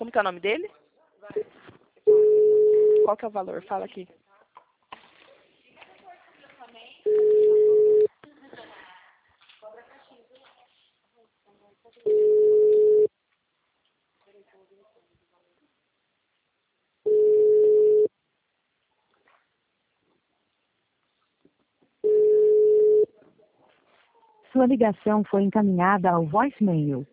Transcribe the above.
Como que é o nome dele? Qual que é o valor? Fala aqui. Sua ligação foi encaminhada ao voicemail.